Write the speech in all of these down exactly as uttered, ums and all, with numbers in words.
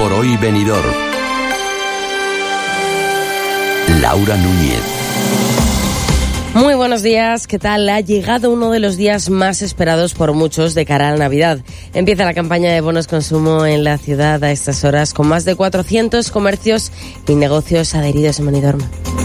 por hoy Benidorm. Laura Núñez. Muy buenos días, ¿qué tal? Ha llegado uno de los días más esperados por muchos de cara a la Navidad. Empieza la campaña de bonos consumo en la ciudad a estas horas con más de cuatrocientos comercios y negocios adheridos en Benidorm.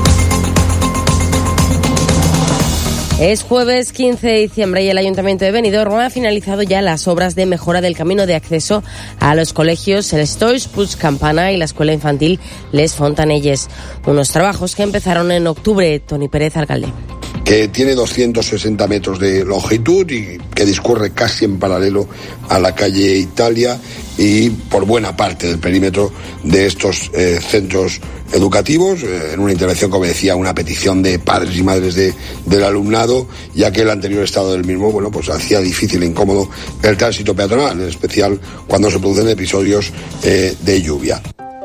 Es jueves quince de diciembre y el Ayuntamiento de Benidorm ha finalizado ya las obras de mejora del camino de acceso a los colegios El Stoix Puig Campana y la Escuela Infantil Les Fontanelles. Unos trabajos que empezaron en octubre. Toni Pérez, alcalde. Que tiene doscientos sesenta metros de longitud y que discurre casi en paralelo a la calle Italia y por buena parte del perímetro de estos eh, centros educativos, eh, en una intervención, como decía, una petición de padres y madres de, del alumnado, ya que el anterior estado del mismo, bueno, pues hacía difícil e incómodo el tránsito peatonal, en especial cuando se producen episodios eh, de lluvia.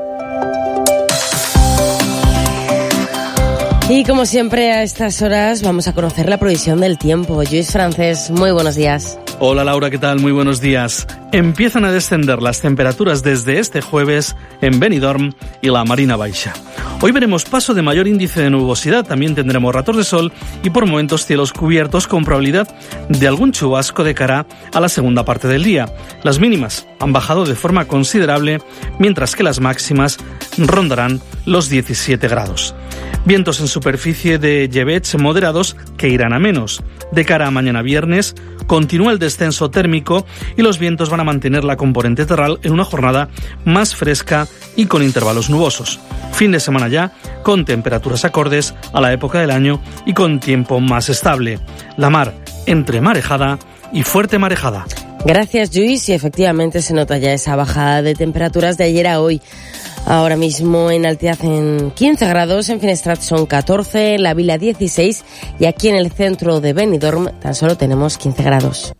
Y como siempre a estas horas vamos a conocer la previsión del tiempo. Lluís Francés, muy buenos días. Hola Laura, ¿qué tal? Muy buenos días. Empiezan a descender las temperaturas desde este jueves en Benidorm y la Marina Baixa. Hoy veremos paso de mayor índice de nubosidad, también tendremos ratos de sol y por momentos cielos cubiertos con probabilidad de algún chubasco de cara a la segunda parte del día. Las mínimas han bajado de forma considerable, mientras que las máximas rondarán los diecisiete grados. Vientos en superficie de llevets moderados que irán a menos. De cara a mañana viernes, continúa el descenso térmico y los vientos van a mantener la componente terral en una jornada más fresca y con intervalos nubosos. Fin de semana ya, con temperaturas acordes a la época del año y con tiempo más estable. La mar entre marejada y fuerte marejada. Gracias, Lluís, y efectivamente se nota ya esa bajada de temperaturas de ayer a hoy. Ahora mismo en Altea hacen quince grados, en Finestrat son catorce, en la Vila dieciséis y aquí en el centro de Benidorm tan solo tenemos quince grados.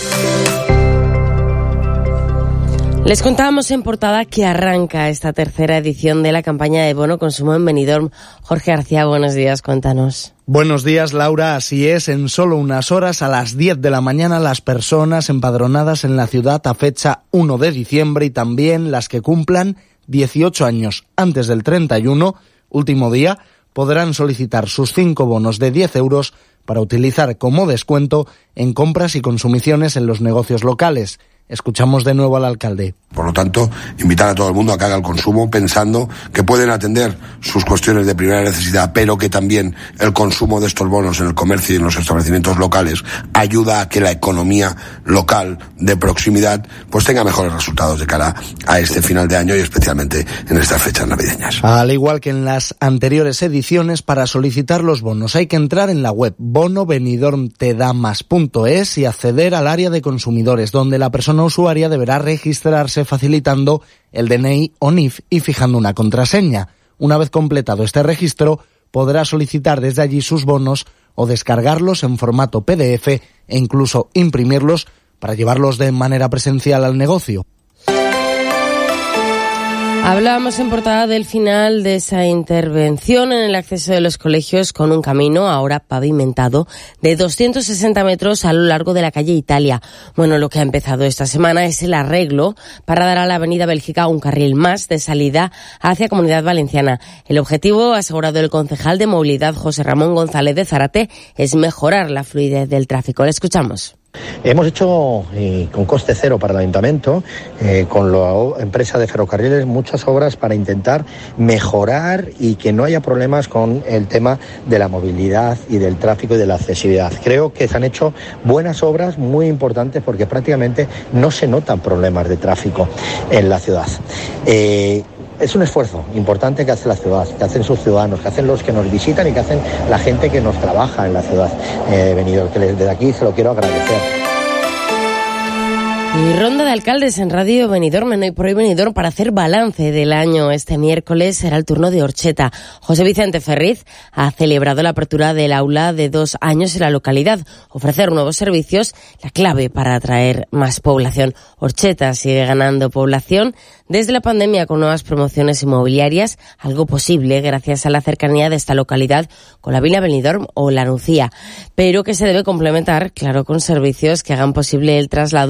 Les contábamos en portada que arranca esta tercera edición de la campaña de bono consumo en Benidorm. Jorge García, buenos días, cuéntanos. Buenos días, Laura. Así es, en solo unas horas, a las diez de la mañana, las personas empadronadas en la ciudad a fecha uno de diciembre y también las que cumplan dieciocho años antes del treinta y uno, último día, podrán solicitar sus cinco bonos de diez euros para utilizar como descuento en compras y consumiciones en los negocios locales. Escuchamos de nuevo al alcalde. Por lo tanto, invitar a todo el mundo a que haga el consumo pensando que pueden atender sus cuestiones de primera necesidad, pero que también el consumo de estos bonos en el comercio y en los establecimientos locales ayuda a que la economía local de proximidad pues tenga mejores resultados de cara a este final de año y especialmente en estas fechas navideñas. Al igual que en las anteriores ediciones, para solicitar los bonos hay que entrar en la web bono benidorm te da más punto es y acceder al área de consumidores, donde la persona usuaria deberá registrarse facilitando el D N I o N I F y fijando una contraseña. Una vez completado este registro, podrá solicitar desde allí sus bonos o descargarlos en formato P D F e incluso imprimirlos para llevarlos de manera presencial al negocio. Hablábamos en portada del final de esa intervención en el acceso de los colegios con un camino ahora pavimentado de doscientos sesenta metros a lo largo de la calle Italia. Bueno, lo que ha empezado esta semana es el arreglo para dar a la avenida Bélgica un carril más de salida hacia Comunidad Valenciana. El objetivo, asegurado el concejal de movilidad José Ramón González de Zárate, es mejorar la fluidez del tráfico. Le escuchamos. Hemos hecho, eh, con coste cero para el Ayuntamiento, eh, con la empresa de ferrocarriles, muchas obras para intentar mejorar y que no haya problemas con el tema de la movilidad y del tráfico y de la accesibilidad. Creo que se han hecho buenas obras muy importantes porque prácticamente no se notan problemas de tráfico en la ciudad. Eh, Es un esfuerzo importante que hace la ciudad, que hacen sus ciudadanos, que hacen los que nos visitan y que hacen la gente que nos trabaja en la ciudad de eh, Benidorm, que desde aquí se lo quiero agradecer. Y ronda de alcaldes en Radio Benidorm, en Hoy por Hoy Benidorm, para hacer balance del año. Este miércoles será el turno de Orcheta. José Vicente Ferriz ha celebrado la apertura del aula de dos años en la localidad. Ofrecer nuevos servicios, la clave para atraer más población. Orcheta sigue ganando población desde la pandemia con nuevas promociones inmobiliarias, algo posible gracias a la cercanía de esta localidad con la Vila Benidorm o la Nucía, pero que se debe complementar, claro, con servicios que hagan posible el traslado